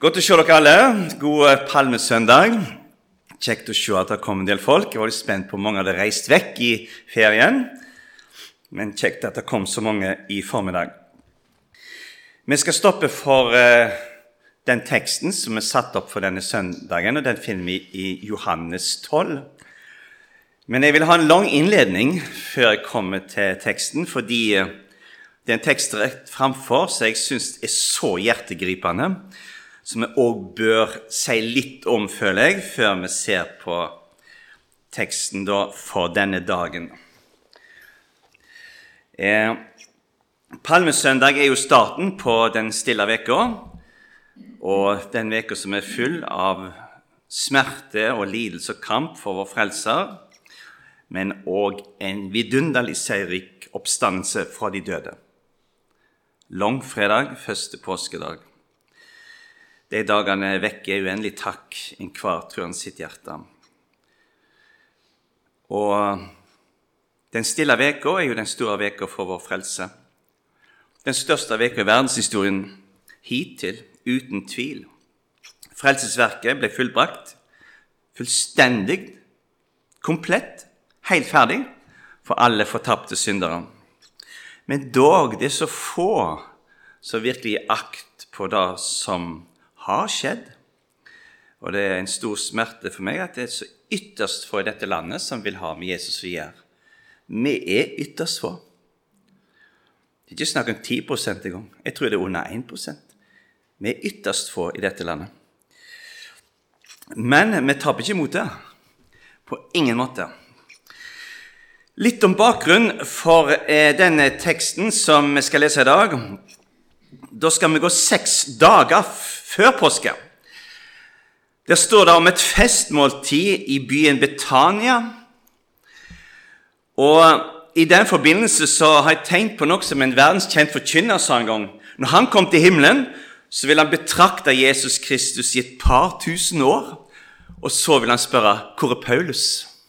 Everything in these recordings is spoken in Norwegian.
Godt å se dere alle. God palmesøndag. Kjekt å se at det kom en del folk. Jeg var litt spent på mange hadde reist vekk i ferien. Men kjekt at det kom så mange i formiddag. Vi skal stoppe for den teksten som satt opp for denne søndagen, og den finner vi i Johannes 12. Men jeg vil ha en lang innledning før jeg kommer til teksten, fordi det er en tekst rett framfor, så jeg synes det er så hjertegripende, som vi også bør si litt om, føler jeg, før vi ser på teksten da for denne dagen. Palmesøndag er jo starten på den stille veka, og den veka som er full av smerte og lidelse og kamp for vår frelser, men også en vidunderlig seierrik oppstandelse fra de døde. Langfredag, første påskedag. De dagene vekker uendelig takk i hver trøen sitt hjerte. Og den stille veka er jo den store veka for vår frelse. Den største veka i verdenshistorien hittil, uten tvil. Frelsesverket ble fullbrakt, fullstendig, komplett, helt ferdig for alle fortapte syndere. Men dog, det er så få som virkelig gir akt på det som har skjedd. Og det er en stor smerte for meg at det er så ytterst få i dette landet som vil ha med Jesus å gjøre. Vi er ytterst få. Det er ikke snakk om 10% en gang. Jeg tror det er under 1%. Vi er ytterst få i dette landet. Men vi taper ikke imot det. På ingen måte. Litt om bakgrunn for denne teksten som vi skal lese i dag. Da skal vi gå 6 dager før påske. Der står det om et festmåltid i byen Betania. Og i den forbindelse så har jeg tenkt på noe som en verdenskjent forkynner sa en gang. Når han kom til himmelen, så vil han betrakte Jesus Kristus i et par tusen år, og så vil han spørre, hvor er Paulus?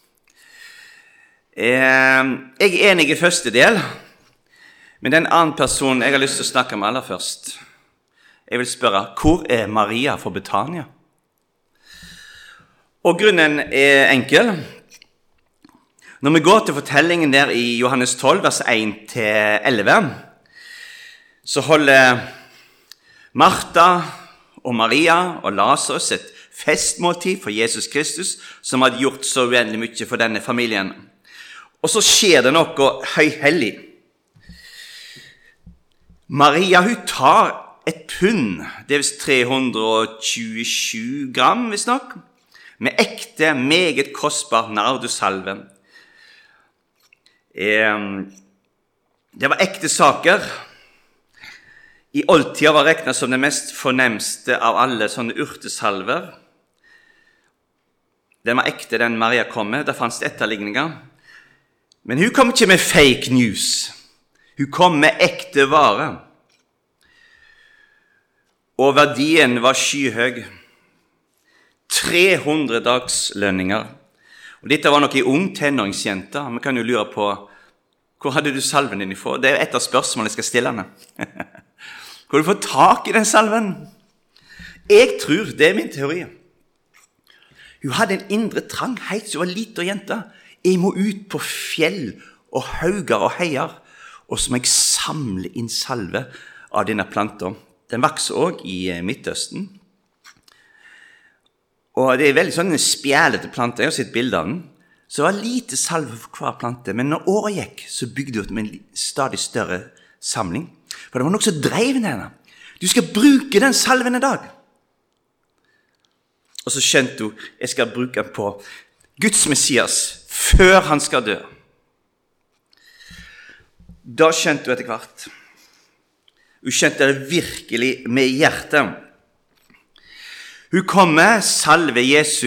Jeg er enig i første del, men den annen person jeg har lyst til å snakke med aller først. Jeg vil spørre, hvor er Maria for Betania? Og grunnen er enkel. Når vi går til fortellingen der i Johannes 12, vers 1-11, så holder Martha og Maria og Lazarus et festmåltid for Jesus Kristus, som hadde gjort så uendelig mye for denne familien. Og så skjer det noe høyhellig. Maria, hun tar et pund, det er vist 327 gram, hvis nok, med ekte, meget kostbar nardussalve. Det var ekte saker. I oldtida var regnet som det mest fornemste av alle sånne urtesalver. Den var ekte, den Maria kom med. Der fanns det etterligninger. Men hun kom ikke med fake news. Hun kom med ekte vare. Og verdien var skyhøy. 300 dagslønninger. Og dette var nok en ung tenåringsjente. Man kan jo lure på, hvor hadde du salven din ifra? Det er et av spørsmålene jeg skal stille henne. Hvor har du fått tak i den salven? Jeg tror, det er min teori. Hun hadde en indre trang, helt så hun var liten jente. Jeg må ut på fjell og hauger og heier, og så må jeg samle inn salve av denne planten. Den vokser også i Midtøsten. Og det er veldig sånne spjælete planter, jeg har sett bilder av den. Så det var lite salve for hver plante, men når året gikk, så bygde hun med en stadig større samling. For det var noe som drev henne. Du skal bruke den salven i dag. Og så skjønte hun, jeg skal bruke den på Guds Messias, før han skal dø. Da skjønte hun etter hvert. Hun skjønte det virkelig med hjertet. Hun kom med salve Jesu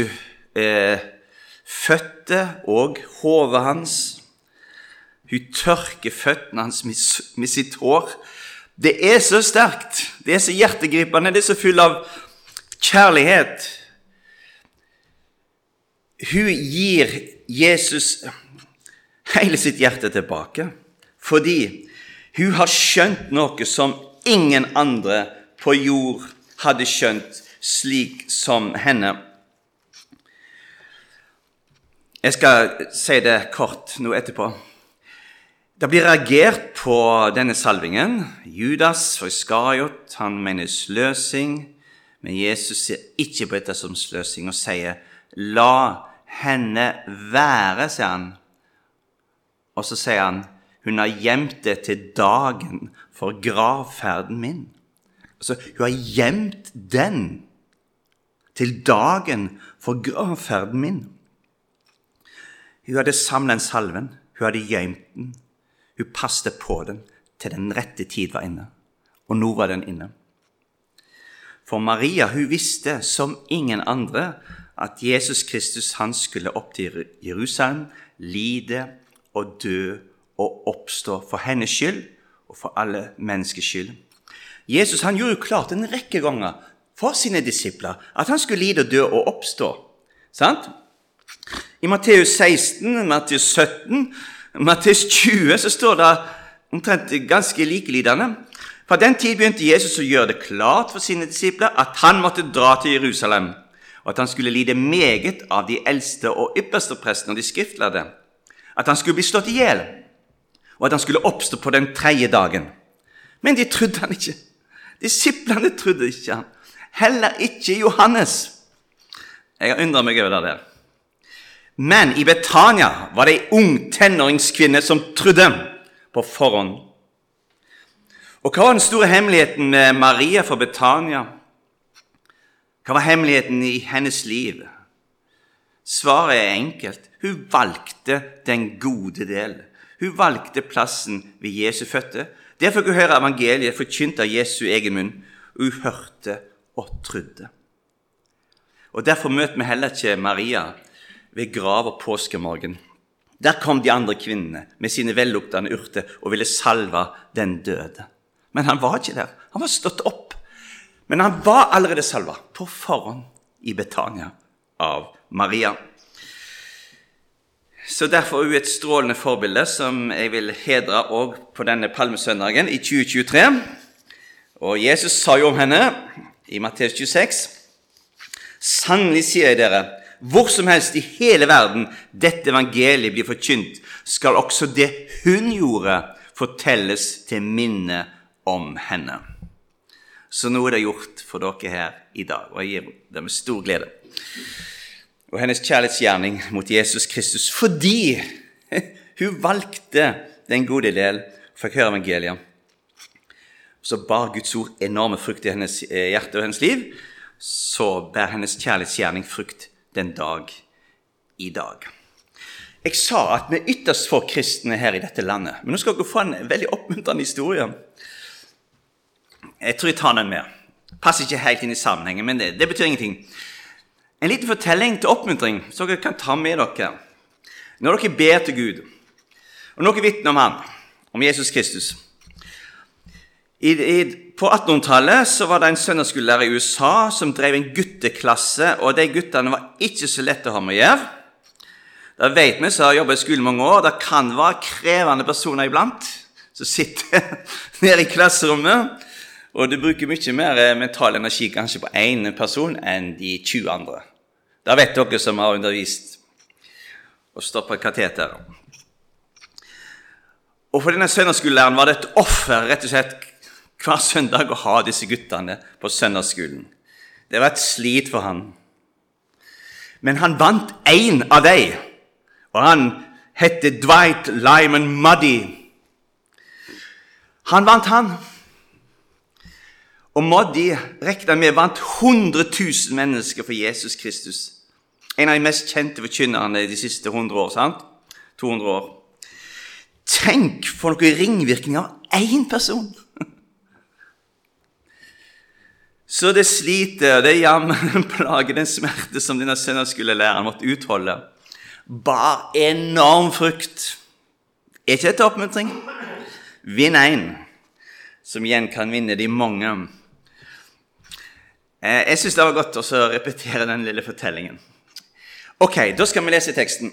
føtter og hodet hans. Hun tørker føttene hans med sitt hår. Det er så sterkt, det er så hjertegripende, det er så full av kjærlighet. Hun gir Jesus hele sitt hjerte tilbake, fordi hun har skjønt noe som ingen andre på jord hadde skjønt, slik som henne. Jeg skal si det kort nå etterpå. Det blir reagert på denne salvingen. Judas fra Iskariot, han mener sløsing, men Jesus ser ikke på dette som sløsing og sier, la henne være, sier han. Og så sier han, hun har gjemt det til dagen for gravferden min. Altså, hun har gjemt den til dagen for gravferden min. Hun hadde samlet en salven, hun hadde gjemt den, hun passet på den til den rette tid var inne. Og nå var den inne. For Maria, hun visste som ingen andre at Jesus Kristus, han skulle opp til Jerusalem, lide og dø og oppstå for hennes skyld og for alle menneskers skyld. Jesus, han gjorde jo klart en rekke ganger for sine disipler at han skulle lide og dø og oppstå. Sant? I Matteus 16, Matteus 17, Matteus 20 så står det omtrent ganske likelydende. Fra den tid begynte Jesus å gjøre det klart for sine disipler at han måtte dra til Jerusalem, og at han skulle lide meget av de eldste og ypperste prestene og de skriftlærde, at han skulle bli slått ihjel, og at han skulle oppstå på den 3. dagen. Men de trodde han ikke. Disiplene trodde ikke han. Heller ikke Johannes. Jeg har undret meg over det der. Men i Betania var det en ung tenåringskvinne som trodde på forhånd. Og hva var den store hemmeligheten med Maria fra Betania? Hva var hemmeligheten i hennes liv? Svaret er enkelt. Hun valgte den gode del. Hun valgte plassen ved Jesu føtter. Derfor fikk hun høre evangeliet forkynt av Jesu egen munn. Hun hørte og trodde. Og derfor møter vi heller ikke Maria ved grav og påskemorgen. Der kom de andre kvinnene med sine velluktende urter og ville salve den døde. Men han var ikke der. Han var stått opp. Men han var allerede salva på forhånd i Betania av Maria. Så derfor er hun et strålende forbilde som jeg vil hedre også på denne palmesøndagen i 2023. Og Jesus sa jo om henne i Matteus 26, sannelig sier jeg dere, hvor som helst i hele verden dette evangeliet blir forkynt, skal også det hun gjorde fortelles til minne om henne. Så nå er det gjort for dere her i dag, og jeg gir det med stor glede. Og hennes kjærlighetsgjerning mot Jesus Kristus, fordi hun valgte den gode del for å høre evangeliet. Så bar Guds ord enorme frukt i hennes hjerte og hennes liv, så bær hennes kjærlighetsgjerning frukt den dag i dag. Jeg sa at vi er ytterst få kristne her i dette landet, men nå skal dere få en veldig oppmuntrende historie. Jeg tror jeg tar den med. Passer ikke helt inn i sammenhengen, men det betyr ingenting. En liten fortelling til oppmuntring, så dere kan ta med dere. Når dere ber til Gud, og når dere vitner om han, om Jesus Kristus. På 1800-tallet så var det en søndagsskolelærer i USA som drev en gutteklasse, og de guttene var ikke så lett å ha med å gjøre. Da vet vi, så har jeg jobbet i skolen mange år, det kan være krevende personer iblant, som sitter nede i klasserommet, og du bruker mye mer mental energi kanskje på en person enn de 20 andre. Da vet dere som har undervist og stått på et kateter. Og for denne søndagsskolelæreren var det et offer, rett og slett, hver søndag å ha disse guttene på søndagsskolen. Det var et slit for han. Men han vant en av dem, og han hette Dwight Lyman Muddy. Han vant han. Og Muddy reknet med vant 100 000 mennesker for Jesus Kristus. En av de mest kjente forkynnerne de siste 100 år, sant? 200 år. Tenk for noen ringvirkninger av en person. Så det sliter, det jammer, den plager, den smerte som denne søndagsskolelæreren måtte utholde, bar enorm frukt. Er ikke dette oppmuntring? Vinn en, som igjen kan vinne de mange. Jeg synes det var godt å repetere den lille fortellingen. Ok, da skal vi lese teksten.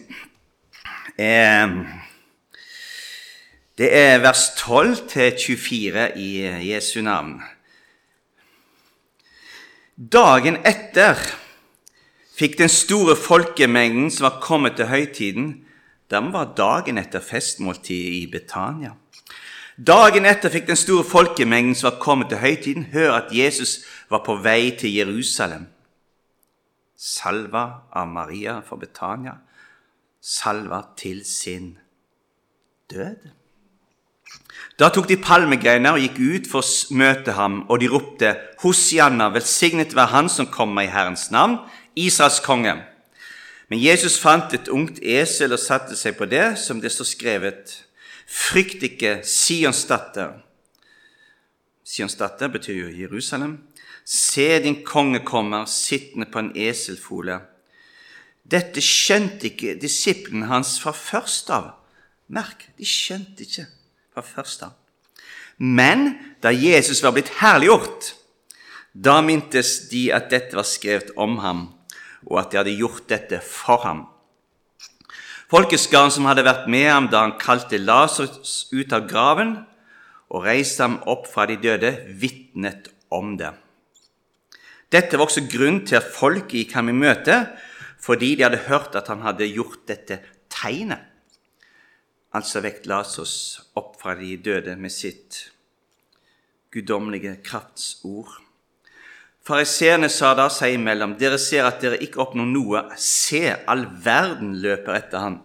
Det er vers 12 til 24 i Jesu navn. Dagen etter fikk den store folkemengden som var kommet til høytiden, den var dagen etter festmåltid i Betania. Dagen etter fikk den store folkemengden som var kommet til høytiden, høre at Jesus var på vei til Jerusalem. Salva av Maria for Betania, salva til sin død. Da tok de palmegreiner og gikk ut for å møte ham, og de ropte, Hosianna, velsignet være han som kommer i Herrens navn, Israels konge. Men Jesus fant et ungt esel og satte seg på det, som det står skrevet, frykt ikke, Sions datter. Sions datter betyr jo Jerusalem. Se, din konge kommer, sittende på en eselfole. Dette skjønte ikke disiplene hans fra først av. Merk, de skjønte ikke fra først av. Men da Jesus var blitt herliggjort, da mintes de at dette var skrevet om ham, og at de hadde gjort dette for ham. Folkeskaren som hadde vært med ham da han kalte Lazarus ut av graven og reiste ham opp fra de døde, vitnet om det. Dette var også grunn til at folket gikk ham i møte, fordi de hadde hørt at han hadde gjort dette tegnet. Altså vekt Lazarus opp fra de døde med sitt guddommelige kraftsord. Fariseerne sa da seg imellom, dere ser at dere ikke oppnår noe, se, all verden løper etter han.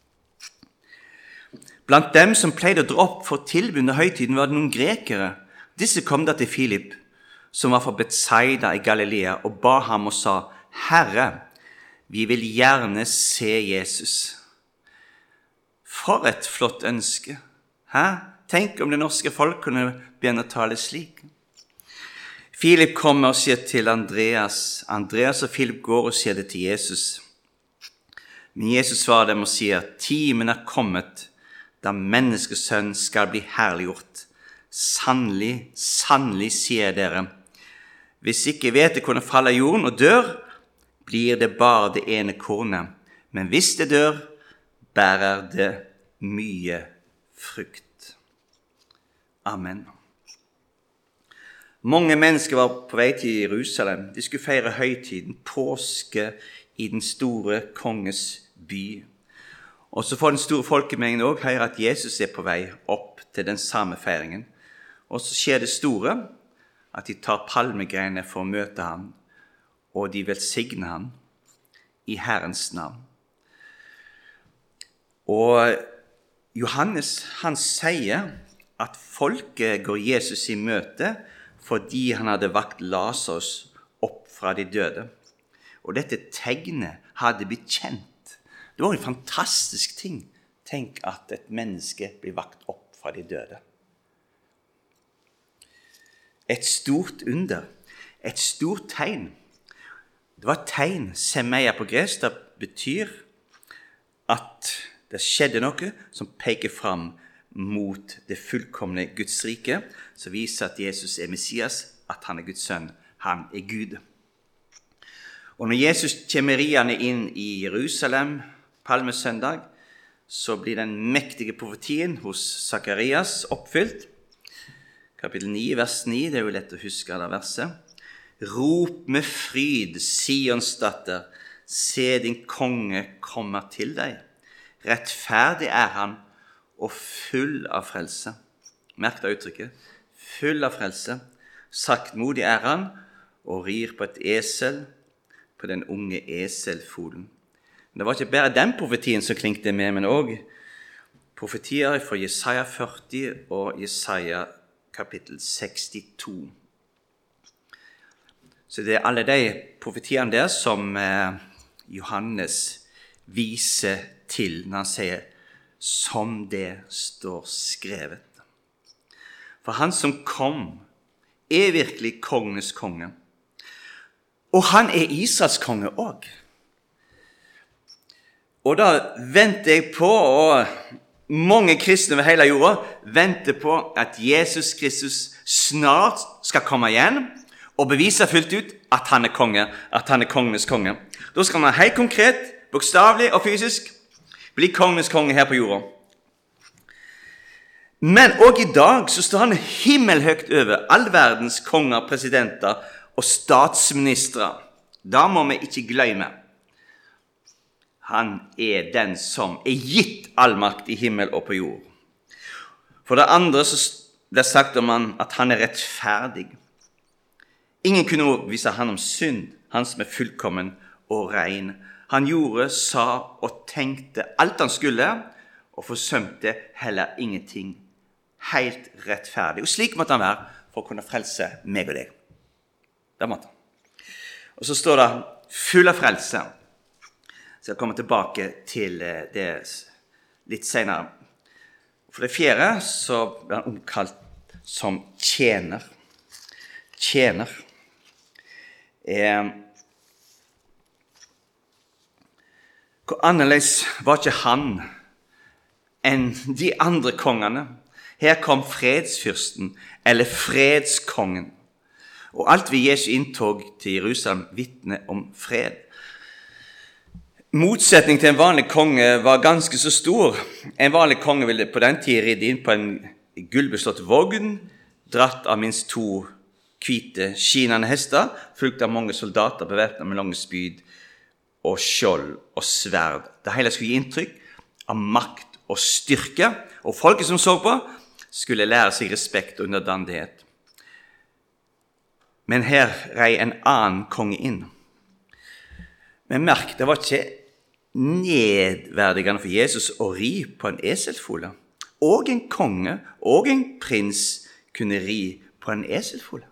Blant dem som pleide å dra opp for tilbud under høytiden var det noen grekere. Disse kom da til Filip, som var fra Betsaida i Galilea, og ba ham og sa, Herre, vi vil gjerne se Jesus. For et flott ønske. Tenk om det norske folk kunne begynne å tale slik. Filip kommer og sier til Andreas. Andreas og Filip går og sier det til Jesus. Men Jesus svarer dem og sier, timen er kommet, da menneskesønnen skal bli herliggjort. Sannelig, sannelig, sier dere. Hvis ikke vet det kunne falle i jorden og dør, blir det bare det ene kornet. Men hvis det dør, bærer det mye frukt. Amen. Mange mennesker var på vei til Jerusalem. De skulle feire høytiden, påske i den store konges by. Og så får den store folkemengden også høre at Jesus er på vei opp til den samme feiringen. Og så skjer det store, at de tar palmegreiner for å møte ham, og de velsigner ham i Herrens navn. Og Johannes, han sier at folket går Jesus i møte fordi han hadde vakt Lazarus opp fra de døde. Og dette tegnet hadde blitt kjent. Det var en fantastisk ting. Tenk at et menneske blir vakt opp fra de døde. Et stort under, et stort tegn. Det var et tegn, semeia på gresk, det betyr at det skjedde noe som peker fram mot det fullkomne Guds rike, som viser at Jesus er Messias, at han er Guds sønn, han er Gud. Og når Jesus kommer riende inn i Jerusalem, palmesøndag, så blir den mektige profetien hos Zakarias oppfylt. Kapittel 9, vers 9, det er jo lett å huske det verset. Rop med fryd, Sions datter, se din konge kommer til deg. Rettferdig er han og full av frelse. Merk det uttrykket. Full av frelse. Saktmodig er han og rir på et esel, på den unge eselfolen. Men det var ikke bare den profetien som klingte med, men også profetier fra Jesaja 40 og Jesaja kapittel 62. Så det er alle de profetiene der som Johannes viser til når han sier som det står skrevet. For han som kom er virkelig kongenes konge. Og han er Israels konge også. Og da venter jeg på, og mange kristne over hele jorda venter på at Jesus Kristus snart skal komme igjen og bevise fullt ut at han er konge, at han er kongenes konge. Da skal man helt konkret, bokstavelig og fysisk bli kongenes konge her på jorda. Men også i dag så står han himmelhøyt over all verdens konger, presidenter og statsministre, da må vi ikke glemme. Han den som gitt all makt i himmel og på jord. For det andre så ble sagt om han at han rettferdig. Ingen kunne overbevise han om synd, han som fullkommen og ren. Han gjorde, sa og tenkte alt han skulle, og forsømte heller ingenting. Helt rettferdig. Og slik måtte han være for å kunne frelse meg og deg. Det måtte han. Og så står det full av frelse. Så jeg kommer tilbake til det litt senere. For det fjerde så blir han omkalt som tjener. Tjener. Hvor annerledes var ikke han enn de andre kongene. Her kom fredsfyrsten, eller fredskongen. Og alt ved Jesu inntog til Jerusalem vitner om fred. Motsetning til en vanlig konge var ganske så stor. En vanlig konge ville på den tid ridde inn på en gullbeslått vogn, dratt av minst 2 hvite, skinende hester, fulgt av mange soldater bevæpnet med lange spyd og skjold og sverd. Det hele skulle gi inntrykk av makt og styrke, og folket som så på skulle lære seg respekt og underdandighet. Men her rei en annen konge inn. Men merk, det var ikke nedverdigende for Jesus å ri på en eselfole. Og en konge og en prins kunne ri på en eselfole.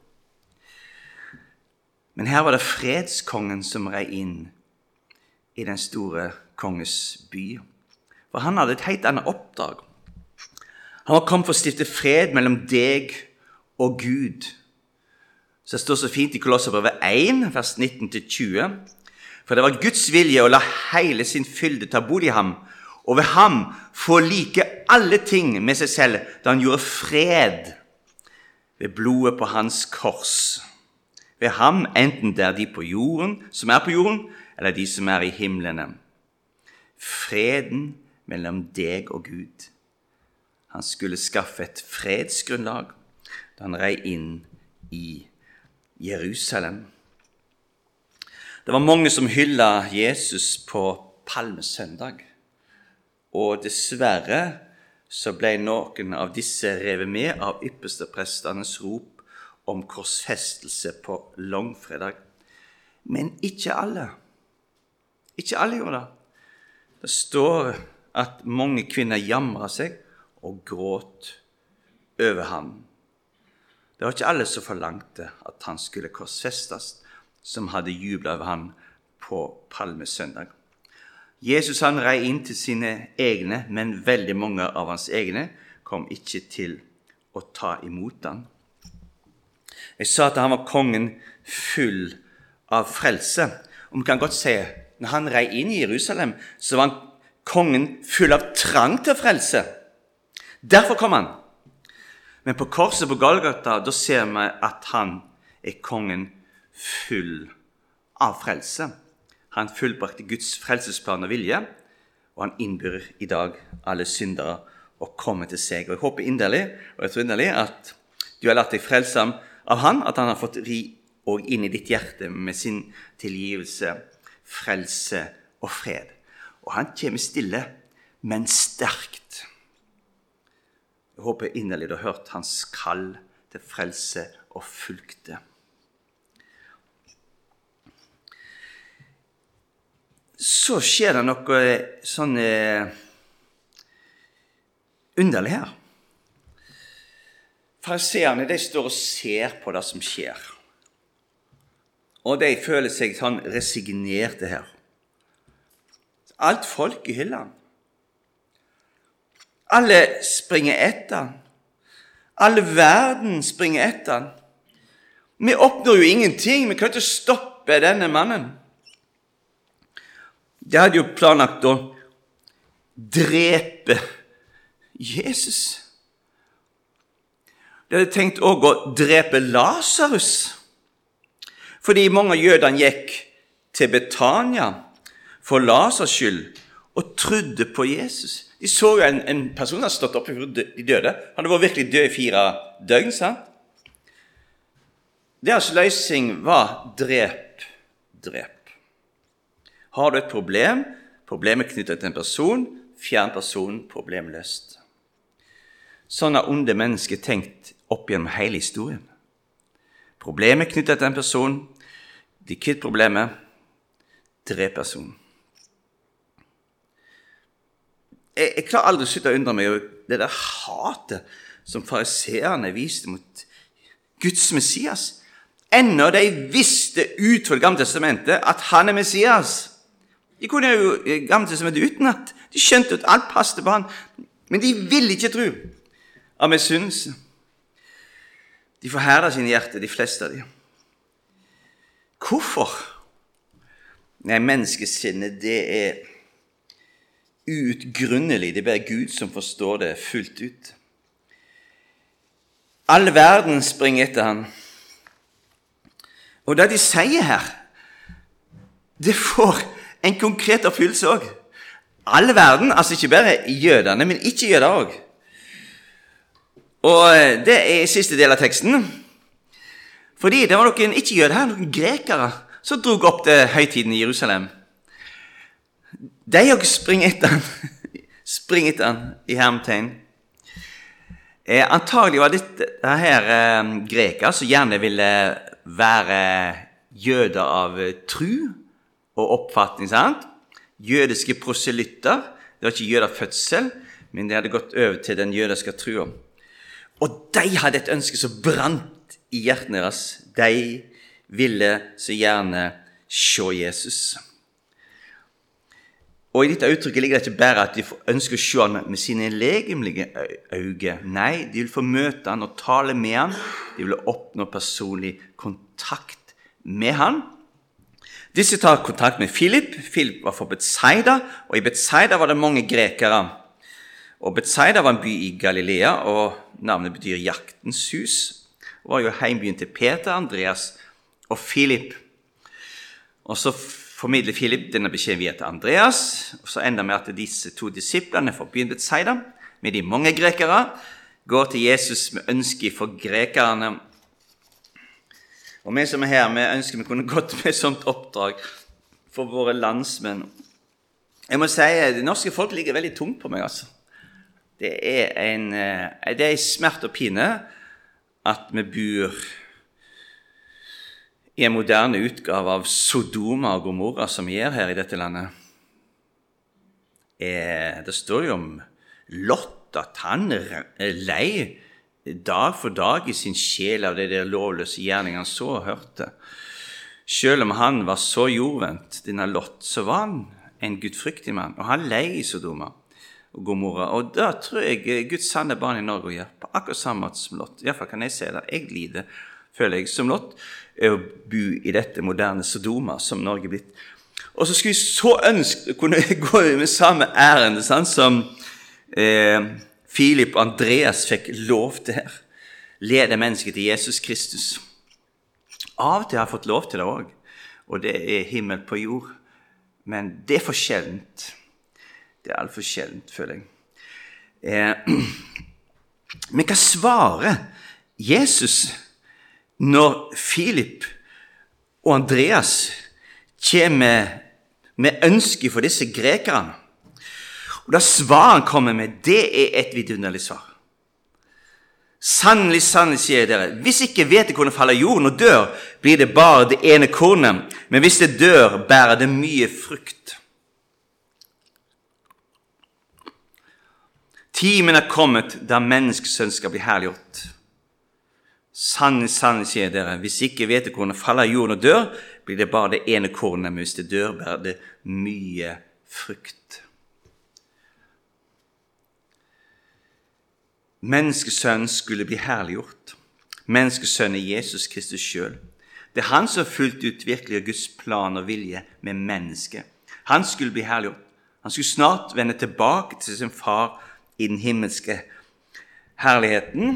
Men her var det fredskongen som rei inn i den store konges by. For han hadde et helt annet oppdrag. Han var kommet for å stifte fred mellom deg og Gud. Så det står så fint i Kolosserbrevet 1, vers 19-20. For det var Guds vilje å la hele sin fylde ta bolig i ham, og ved ham forlike alle ting med seg selv, da han gjorde fred ved blodet på hans kors. Ved ham, enten det de på jorden, som på jorden, eller de som i himlene. Freden mellom deg og Gud. Han skulle skaffe et fredsgrunnlag da han rei inn i Jerusalem. Det var mange som hyllet Jesus på palmesøndag, og dessverre så ble noen av disse revet med av yppersteprestenes rop om korsfestelse på langfredag. Men ikke alle. Ikke alle gjorde det. Det står at mange kvinner jamret seg og gråt over ham. Det var ikke alle som forlangte at han skulle korsfestes, som hadde jublet over han på palmesøndag. Jesus han rei inn til sine egne, men veldig mange av hans egne kom ikke til å ta imot han. Jeg sa at han var kongen full av frelse. Og vi kan godt si, når han rei inn i Jerusalem, så var han kongen full av trang til frelse. Derfor kom han. Men på korset på Golgata, da ser vi at han kongen full av frelse. Han fullbrakte Guds frelsesplan og vilje, og han innbyr i dag alle syndere å komme til seg. Og jeg håper inderlig, og jeg tror inderlig, at du har latt deg frelse av han, at han har fått ri og inn i ditt hjerte med sin tilgivelse, frelse og fred. Og han kommer stille, men sterkt. Jeg håper inderlig du har hørt hans kall til frelse og fulgte. Så skjer det noe sånn underlig her. Fariseerne, de står og ser på det som skjer. Og de føler seg sånn resignerte her. Alt folk hyller han. Alle springer etter han. Alle verden springer etter han. Vi oppnår jo ingenting. Vi kan ikke stoppe denne mannen. De hadde jo planlagt å drepe Jesus. De hadde tenkt også å drepe Lazarus, fordi mange av jødene gikk til Betania for Lazarus skyld og trodde på Jesus. De så jo en person som hadde stått opp fra de døde. Han hadde vært virkelig død i 4 døgn, sant? Deres løsning var drep. Har du et problem, problemet knyttet til en person, fjern personen, problemløst. Sånn har onde mennesker tenkt opp gjennom hele historien. Problemet knyttet til en person, de kvitt problemet, drep personen. Jeg klarer aldri å slutte å undre meg over det der hatet som fariseerne viste mot Guds Messias. Ennå de visste ut fra det gamle testamentet at han er Messias. De kunne jo gamle testamentet utenat. De skjønte at alt passte på han, men de ville ikke tro av misunnelse. De forherder sine hjerter, de fleste av dem. Hvorfor? Nei, menneskesinnet, det er uutgrunnelig. Det er bare Gud som forstår det fullt ut. All verden springer etter han. Og det de sier her, det får en konkret oppfyllelse også. All verden, altså ikke bare jødene, men ikke jøder også. Og det er siste del av teksten. Fordi det var noen ikke-jøder her, noen grekere, som drog opp til høytiden i Jerusalem. De også springer etter han i hermetegn. Antagelig var dette her grekere som gjerne ville være jøder av tro og oppfatning, sant? Jødiske proselytter, det var ikke jøder fødsel, men de hadde gått over til den jødiske troa. Og de hadde et ønske som brant i hjertene deres. De ville så gjerne se Jesus. Og i dette uttrykket ligger det ikke bare at de ønsker å se han med sine legemlige øyne. Nei, de vil få møte han og tale med han. De vil oppnå personlig kontakt med han. Disse tar kontakt med Filip. Filip var fra Betsaida, og i Betsaida var det mange grekere. Og Betsaida var en by i Galilea, og navnet betyr jaktens hus. Det var jo heimbyen til Peter, Andreas og Filip. Og så formidler Filip denne beskjeden via til Andreas, og så ender med at disse to disiplene fra byen Betsaida, med de mange grekere, går til Jesus med ønske for grekerne. Og vi som er her, vi ønsker vi kunne gått med et sånt oppdrag for våre landsmenn. Jeg må si, det norske folk ligger veldig tungt på meg, altså. Det er en smert og pine at vi bor i en moderne utgave av Sodoma og Gomorra som vi gjør her i dette landet. Det står jo om Lot, at han er lei dag for dag i sin sjel av det der lovløse gjerningen han så og hørte. Selv om han var så jordvendt, denne Lot, så var han en gudfryktig mann, og han lei i Sodoma og Gomorra. Og da tror jeg Guds sanne barn i Norge gjør på akkurat samme måte som Lot. I hvert fall kan jeg si det. Jeg lider, føler jeg, som Lot, å bo i dette moderne Sodoma som Norge er blitt. Og så skulle vi så ønske å kunne gå med samme ærende, sånn som Filip og Andreas fikk lov til her. Lede mennesket til Jesus Kristus. Av og til har jeg fått lov til det også, og det er himmel på jord. Men det er for sjeldent. Det er alt for sjeldent, føler jeg. Men hva svarer Jesus når Filip og Andreas kommer med ønske for disse grekerne? Og da svaret han kommer med, det er et vidunderlig svar. Sannelig, sannelig, sier dere, hvis ikke hvetekornet faller i jorden og dør, blir det bare det ene kornet, men hvis det dør, bærer det mye frukt. Timen er kommet da menneskesønnen skal bli herliggjort. Sannelig, sannelig, sier dere, hvis ikke hvetekornet faller i jorden og dør, blir det bare det ene kornet, men hvis det dør, bærer det mye frukt. Menneskesønnen skulle bli herliggjort. Menneskesønnen er Jesus Kristus selv. Det er han som fullt ut virkelig Guds plan og vilje med mennesket. Han skulle bli herliggjort. Han skulle snart vende tilbake til sin far i den himmelske herligheten.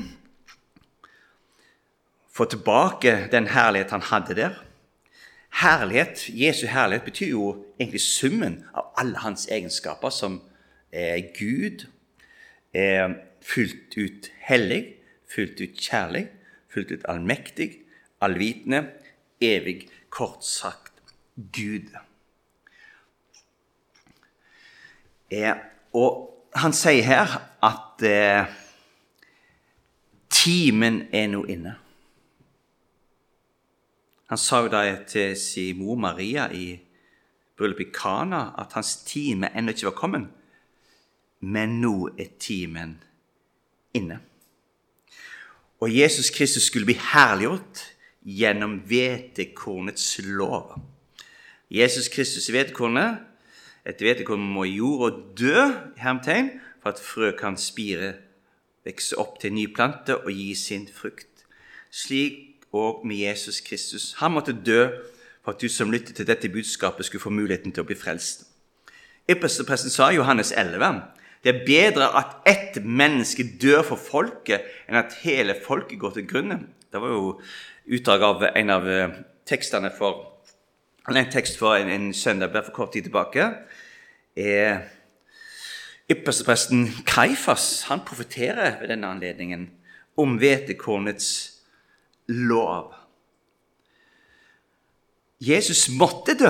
Få tilbake den herlighet han hadde der. Herlighet, Jesu herlighet, betyr jo egentlig summen av alle hans egenskaper som er Gud, fullt ut hellig, fullt ut kjærlig, fullt ut allmektig, allvitende, evig, kort sagt, Gud. Og han sier her at timen nå inne. Han sa jo da til sin mor Maria i bryllup i Kana at hans time ennå ikke var kommet, men nå timen inne. Og Jesus Kristus skulle bli herliggjort gjennom hvetekornets lov. Jesus Kristus i hvetekornet, et hvetekorn må i jord og dø, hermetegn, for at frø kan spire, vekse opp til en ny plante og gi sin frukt. Slik og med Jesus Kristus. Han måtte dø for at du som lyttet til dette budskapet skulle få muligheten til å bli frelst. Ypperstepresten sa i Johannes 11, det er bedre at ett menneske dør for folket enn at hele folket går til grunne. Det var jo utdrag av en av tekstene en tekst for en søndag, bare for kort tid tilbake. Ypperstepresten Kaifas, han profeterer ved denne anledningen om hvetekornets lov. Jesus måtte dø.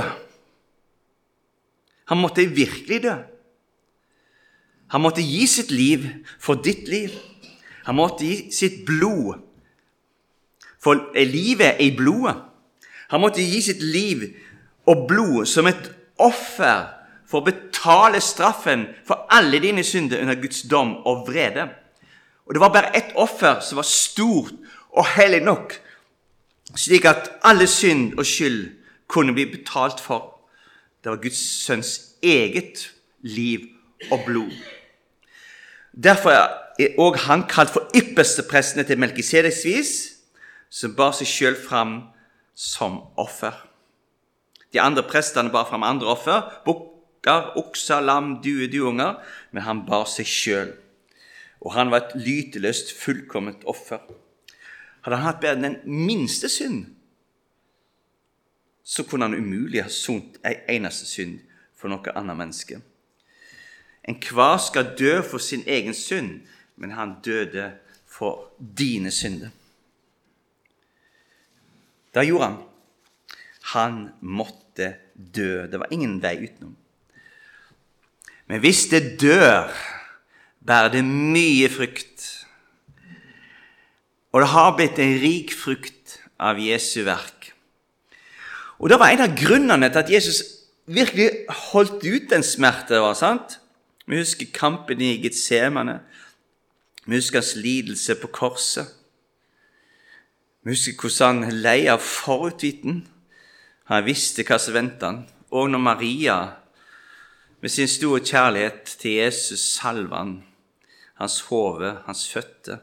Han måtte virkelig dø. Han måtte gi sitt liv for ditt liv. Han måtte gi sitt blod, for livet i blodet. Han måtte gi sitt liv og blod som et offer for å betale straffen for alle dine synder under Guds dom og vrede. Og det var bare et offer som var stort og hellig nok, slik at alle synd og skyld kunne bli betalt for. Det var Guds sønns eget liv og blod. Derfor er også han kalt for yppersteprestene til Melkisedeks vis, som bar seg selv fram som offer. De andre prestene bar fram andre offer, bukker, okser, lam, duunger, men han bar seg selv. Og han var et lyteløst, fullkomment offer. Hadde han hatt bare den minste synd, så kunne han umulig ha sont en eneste synd for noe annet menneske. En hver skal dø for sin egen synd, men han døde for dine synder. Da gjorde han. Han måtte dø. Det var ingen vei utenom. Men hvis det dør, bærer det mye frukt. Og det har blitt en rik frukt av Jesu verk. Og det var en av grunnene til at Jesus virkelig holdt ut den smerte, var sant? Vi husker kampen i Getsemane. Vi husker hans lidelse på korset. Vi husker hvordan han lei av forutviten. Han visste hva som ventet han. Og når Maria, med sin store kjærlighet til Jesus, salvan, hans hode, hans føtter,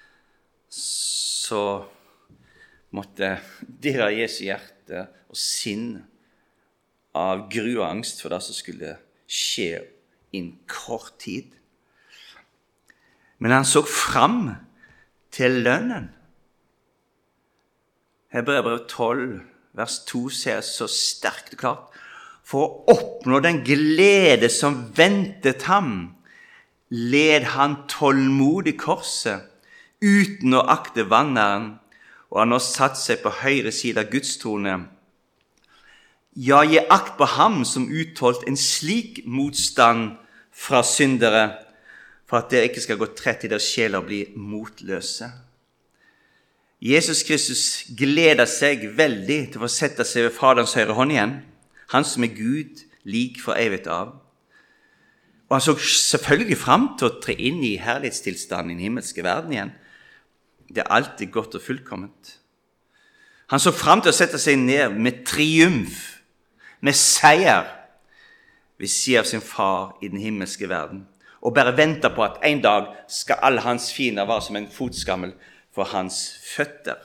så måtte dirre Jesu hjerte og sinn av gru og angst for det som skulle skje innen kort tid. Men han så fram til lønnen. Hebreerbrevet 12, vers 2 sier så sterkt og klart, for å oppnå den glede som ventet ham, led han tålmodig korset, uten å akte vanæren, og han har satt seg på høyre side av Guds trone. Ja, gi akt på ham som utholdt en slik motstand fra syndere, for at dere ikke skal gå trett i deres sjel og bli motløse. Jesus Kristus gleder seg veldig til å sette seg ved Faderens høyre hånd igjen, han som er Gud, lik for evigt av. Og han så selvfølgelig frem til å tre inn i herlighetstilstanden i den himmelske verden igjen. Det er alltid godt og fullkomment. Han så frem til å sette seg ned med triumf, med seier, ved siden av sin far i den himmelske verden, og bare venter på at en dag skal alle hans fiender være som en fotskammel for hans føtter.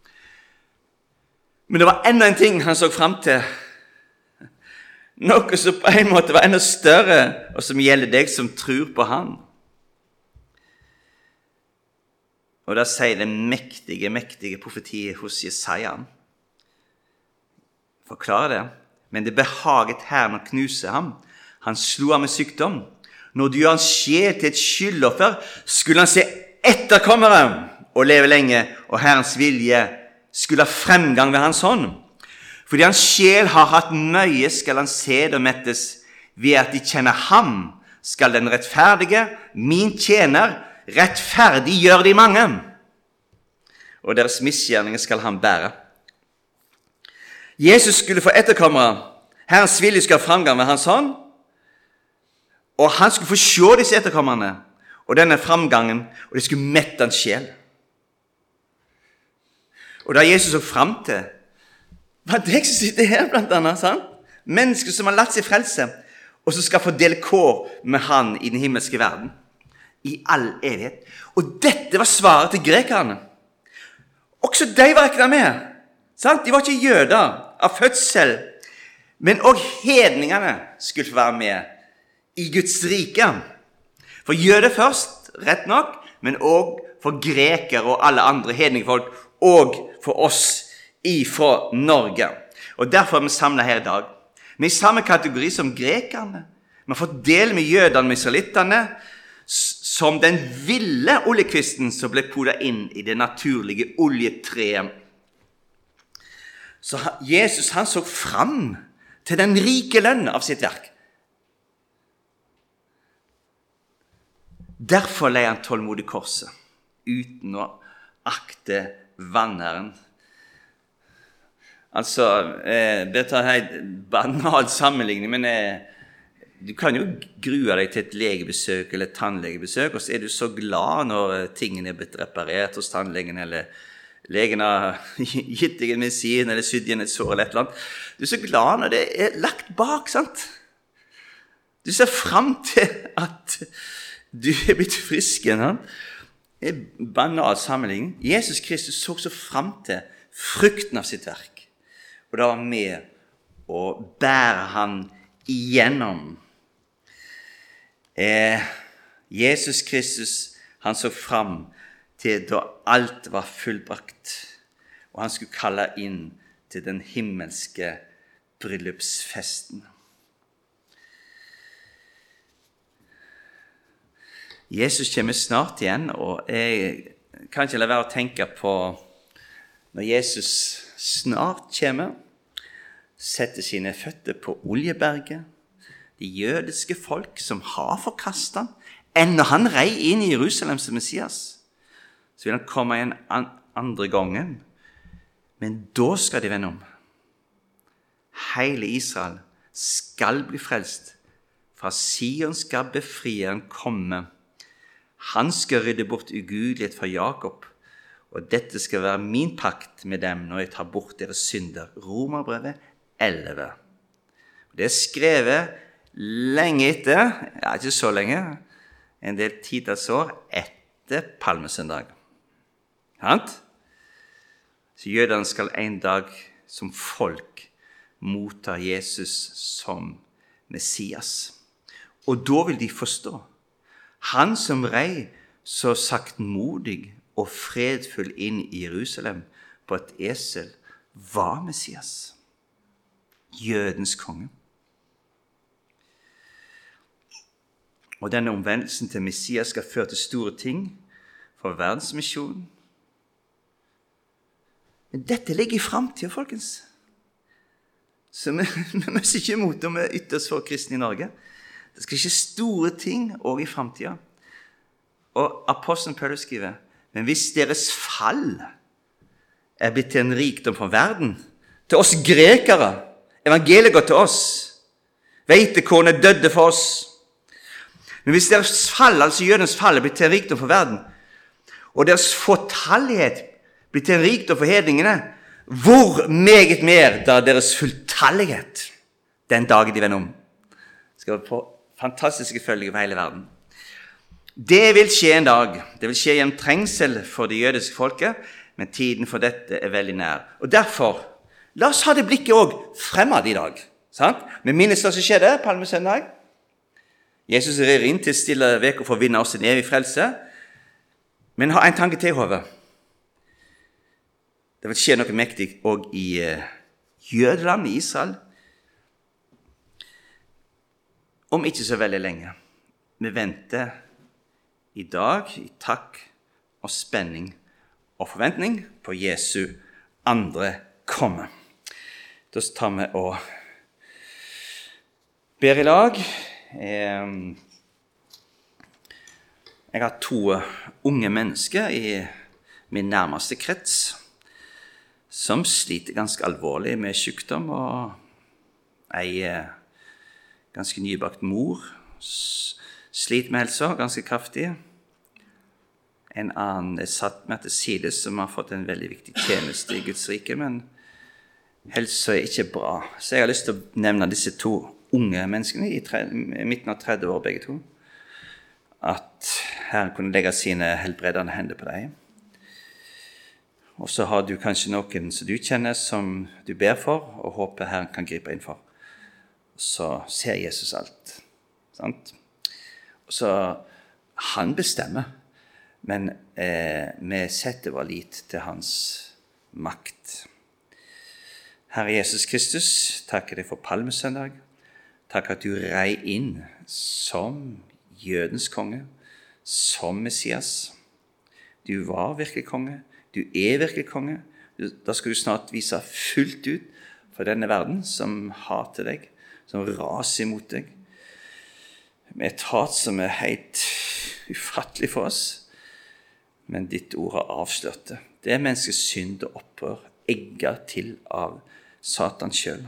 Men det var enda en ting han så frem til, noe som på en måte var enda større, og som gjelder deg som tror på han. Og da sier den mektige profetiet hos Jesaja. Forklarer det. Men det behaget Herren å knuse ham. Han slo ham med sykdom. Når du gjør hans sjel til et skyldoffer, skulle han se etterkommere og leve lenge, og Herrens vilje skulle ha fremgang ved hans hånd. Fordi hans sjel har hatt mye, skal han se det og mettes. Ved at de kjenner ham, skal den rettferdige, min tjener, rettferdig gjør de mange. Og deres misgjerninger skal han bære. Jesus skulle få etterkommere. Herrens vilje skal ha fremgang ved hans hånd. Og han skulle få se disse etterkommerne, og denne fremgangen, og det skulle mette hans sjel. Og da Jesus så frem til, hva er det som sitter her blant annet, sant? Mennesker som har latt seg frelse, og som skal få dele kår med han i den himmelske verden, i all evighet. Og dette var svaret til grekerne. Også de var ikke der med, sant? De var ikke jøder av fødsel, men også hedningene skulle få være med i Guds rike. For jøder først, rett nok, men også for greker og alle andre hedningfolk, og for oss ifra Norge. Og derfor er vi samlet her i dag. Vi er i samme kategori som grekerne. Vi har fått del med jødene, med israelittene, som den ville oljekvisten som ble podet inn i det naturlige oljetreet. Så Jesus, han så fram til den rike lønn av sitt verk. Derfor lei han tålmodig korset, uten å akte vanæren. Altså, det tar en banal sammenligning, men du kan jo grue deg til et legebesøk eller et tannlegebesøk, og så er du så glad når tingene er blitt reparert hos tannlegen, eller legen har gitt deg en medisin, eller sydd igjen et sår, eller et eller annet. Du er så glad når det er lagt bak, sant? Du ser frem til at du er blitt frisk igjen. Det er en banal sammenligning. Jesus Kristus så frem til frukten av sitt verk, og da var med å bære han igjennom. Jesus Kristus, han så frem til da alt var fullbrakt, og han skulle kalle inn til den himmelske bryllupsfesten. Jesus kommer snart igjen, og jeg kan ikke la være å tenke på når Jesus snart kommer, setter sine føtter på Oljeberget, de jødiske folk som har forkastet han, enda han rei inn i Jerusalem som Messias, så vil han komme igjen andre gangen, men da skal de vende om. Hele Israel skal bli frelst, fra Sion skal befrieren komme. Han skal rydde bort ugudelighet fra Jakob, og dette skal være min pakt med dem når jeg tar bort deres synder. Romerbrevet 11. Det er skrevet lenge etter, ja, ikke så lenge, en del titalls år etter Palmesøndag. Så jødene skal en dag som folk motta Jesus som Messias. Og da vil de forstå. Han som rei så saktmodig og fredfull inn i Jerusalem på et esel var Messias, jødens konge. Og denne omvendelsen til Messias skal føre til store ting for verdensmisjonen. Men dette ligger i fremtiden, folkens. Så vi møter ikke imot om vi er ytterst for kristne i Norge. Det skal skje store ting også i fremtiden. Og apostelen Paulus skriver, men hvis deres fall er blitt til en rikdom for verden, til oss grekere, evangeliet går til oss, veitekornet døde for oss. Men hvis deres fall, altså jødens fall, er blitt til en rikdom for verden, og deres fåtallighet blir til en rikdom for hedningene, hvor meget mer da deres fulltallighet den dagen de vender om. Det skal få fantastiske følger over hele verden. Det vil skje en dag. Det vil skje gjennom trengsel for det jødiske folket, men tiden for dette er veldig nær. Og derfor, la oss ha det blikket også fremad i dag. Sant? Vi minnes hva som skjedde, Palmesøndag. Jesus rir inn til stille veker for å vinne oss en evig frelse, men ha en tanke til i hodet. Det vil skje noe mektig også i Jødeland, i Israel, om ikke så veldig lenge. Vi venter i dag i takk og spenning og forventning på Jesu andre kommer. Da tar vi og ber i lag. Jeg har 2 unge mennesker i min nærmeste krets som sliter ganske alvorlig med sykdom, og en ganske nybakt mor sliter med helsa ganske kraftig. En annen er satt med til side som har fått en veldig viktig tjeneste i Guds rike, men helsa er ikke bra. Så jeg har lyst til å nevne disse 2 unge menneskene i midten av 30 år begge 2. At Herren kunne legge sine helbredende hender på deg. Og så har du kanskje noen som du kjenner, som du ber for, og håper Herren kan gripe inn for. Så ser Jesus alt. Sant? Og så han bestemmer, men vi setter vår lit til hans makt. Herre Jesus Kristus, takker deg for Palmesøndag. Takk at du rei inn som jødens konge, som Messias. Du var virkelig konge, du er virkelig konge. Da skal du snart vise fullt ut for denne verden som hater deg, som raser imot deg, med et hat som er helt ufattelig for oss. Men ditt ord har avslørt det. Det er menneskets synd og opprør, egget til av Satan selv.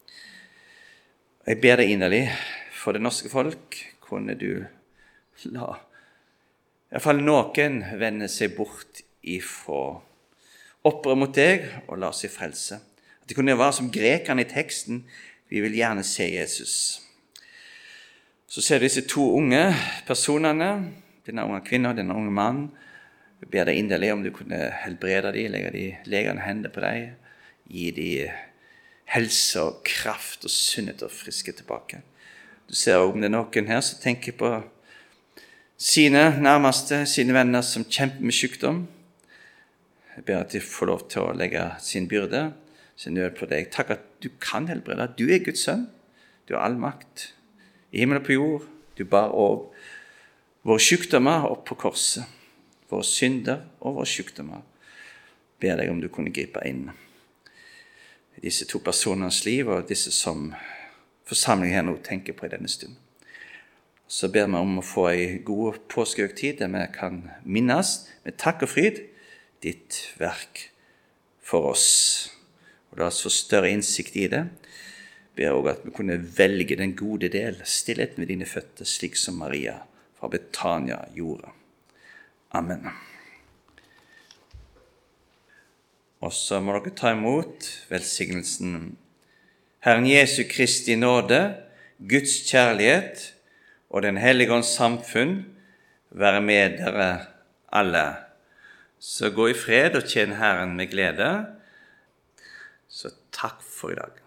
Jeg ber deg inderlig for det norske folk, kunne du la i hvert fall noen vende seg bort ifra opprør mot deg og la seg frelse. At det kunne være som grekerne i teksten, vi vil gjerne se Jesus. Så ser du disse 2 unge personene, denne unge kvinne og denne unge mann. Jeg ber deg inderlig om du kunne helbrede dem, legge de legende hender på deg, gi dem helse og kraft og sunnhet og friske tilbake. Du ser om det er noen her som tenker på sine nærmeste, sine venner som kjemper med sykdom. Jeg ber at de får lov til å legge sin byrde, sin nød på deg. Takk at du kan helbrede. Du er Guds sønn. Du har all makt. I himmelen og på jord. Du bar også våre sykdommer opp på korset. Våre synder og våre sykdommer. Jeg ber deg om du kunne gripe inn i disse 2 personers liv, og disse som forsamlingen her nå tenker på i denne stund. Så ber vi om å få en god påskeøktid, der vi kan minnes med takk og fryd ditt verk for oss. Og la oss få større innsikt i det. Jeg ber også at vi kunne velge den gode del, stillheten ved dine føtter, slik som Maria fra Betania gjorde. Amen. Og så må dere ta imot velsignelsen. Herren Jesu Kristi nåde, Guds kjærlighet og den hellige ånds samfunn være med dere alle. Så gå i fred og tjen Herren med glede. Så takk for i dag.